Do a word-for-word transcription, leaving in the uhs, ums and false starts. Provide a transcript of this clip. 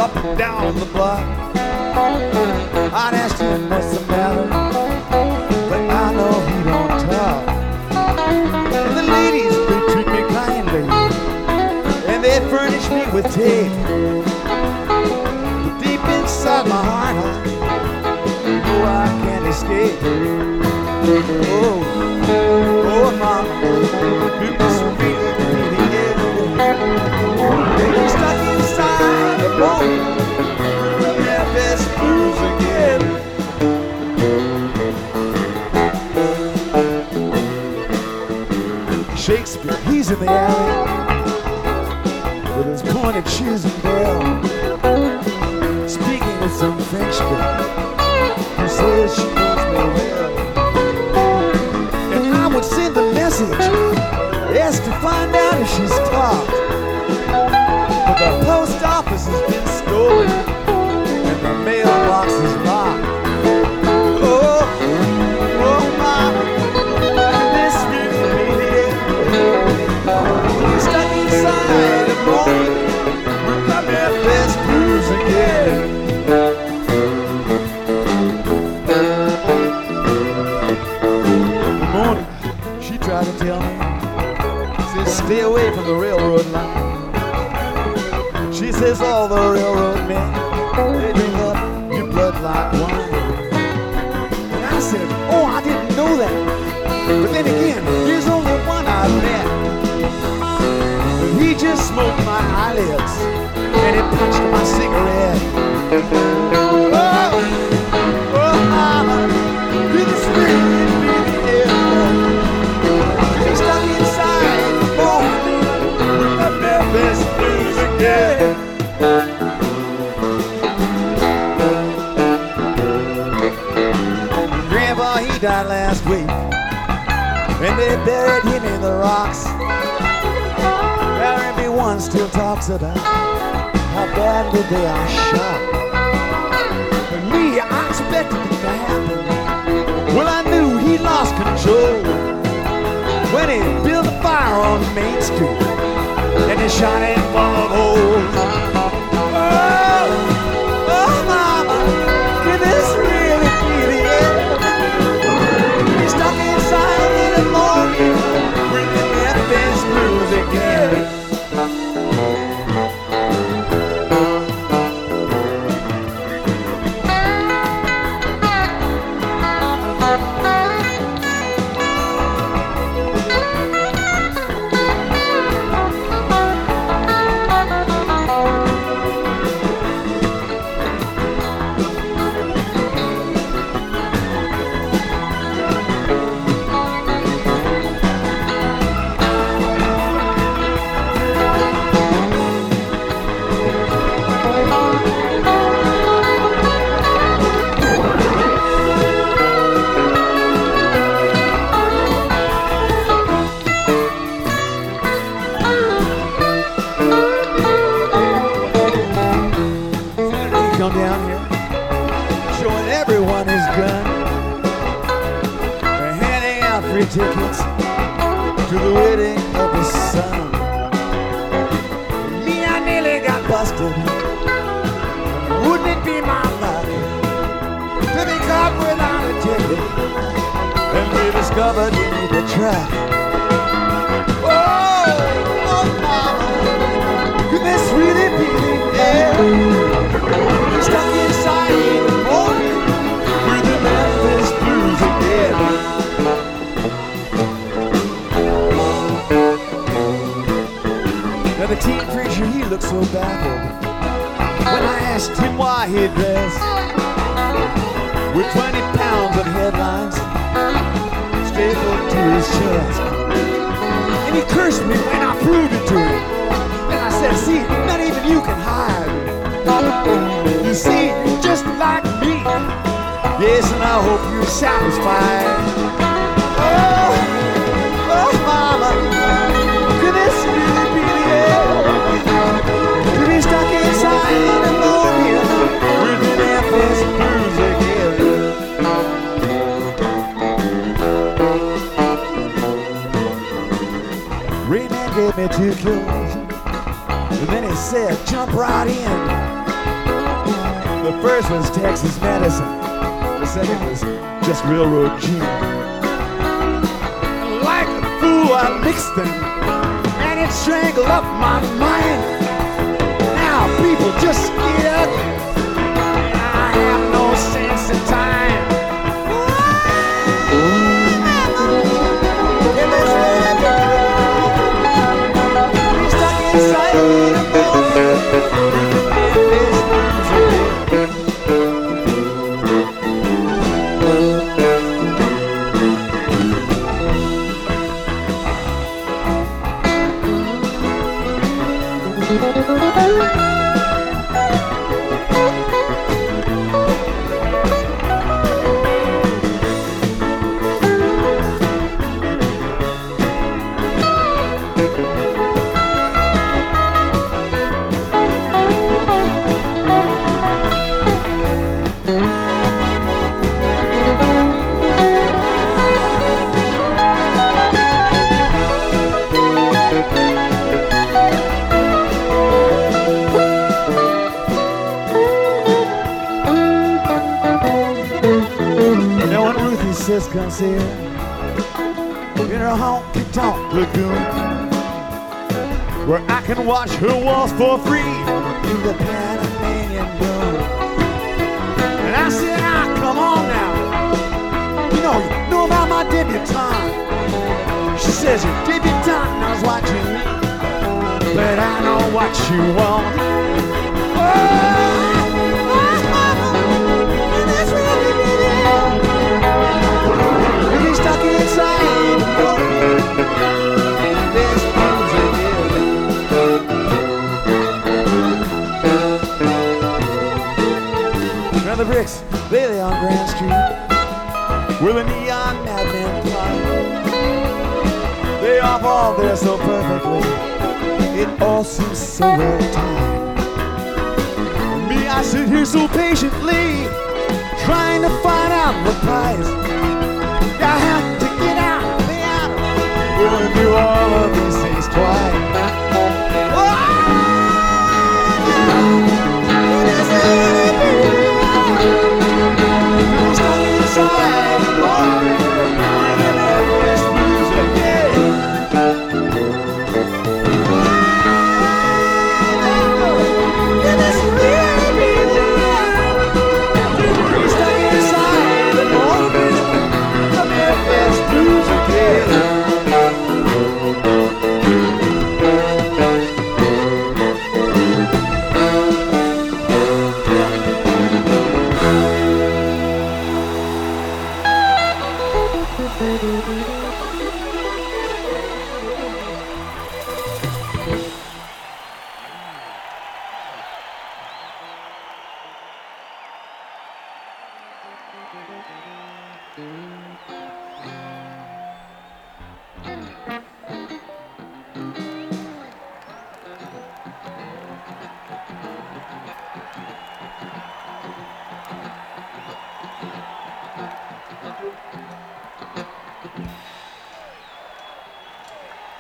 up and down the block. I'd ask him what's the matter, but I know he don't talk. And the ladies, they treat me kindly, and they furnish me with tape. But deep inside my heart, I know I can't escape. Oh, oh, mama, goodness me, yeah. Stuck inside the boat, the Memphis Blues again. Shakespeare, he's in the alley with his pointed shoes and bell, speaking with some French girl who says she knows me well. And I would send a message, ask to find out if she's talked. But the post office has been stolen and the mailbox is locked. Oh, oh, mama, this really be stuck inside the morning with my Memphis Blues again. Good morning, she tried to tell me, says stay away from the railroad line. She says all the railroad men, they drink up your blood like wine. And I said, oh, I didn't know that. But then again, there's only one I met. He just smoked my eyelids and he punched my cigarette. Oh, oh, mama, you just really, really ill. He's stuck inside the boat with the Memphis Blues again. Grandpa, he died last week, and they buried him in the rocks. Now everyone still talks about how badly they are shot. But me, I expected it to happen. Well, I knew he lost control when he built a fire on Main Street and he shot it full of holes. Oh, oh, mama, can this really be the end? He's stuck inside in the morning with the Memphis Blues again. Down here, showing everyone his gun. They're handing out free tickets to the wedding of his son. Me, I nearly got busted. Wouldn't it be my luck to be caught without a ticket and be discovered beneath the track? Oh, oh, mama, could this really be the end? Stuck inside the morning with the Memphis Blues again. Now the teen preacher, he looked so baffled when I asked him why he dressed with twenty pounds of headlines stapled to his chest. And he cursed me when I proved it to him. And I said, see, not even you can hide. You see, just like me. Yes, and I hope you're satisfied. Oh, oh, mama, could this really be the end? To be stuck inside the morning with the Memphis Blues again. Rayman gave me two kills, and then he said, jump right in. The first was Texas medicine. The second was just railroad gin. Like a fool, I mixed them, and it strangled up my mind. Now people just get ugly. I have no sense of time. We're stuck inside the morning. Comes here in her honky-tonk lagoon, where I can watch her waltz for free in the Panamanian moon. And I said, ah, come on now, you know, you know about my debutante. She says, your debutante knows what you need, but I know what you want. Oh! Stuck inside this music. Around the bricks, they lay on Grand Street, where the neon madmen fly. They off all there so perfectly, it all seems so well timed. Me, I sit here so patiently, trying to find out the price. I have to get out of the outer, going through all of these things twice. I'm stuck inside the morning, bringing that best music, yeah. Can this really be real? I'm stuck inside the morning. Let's blues again.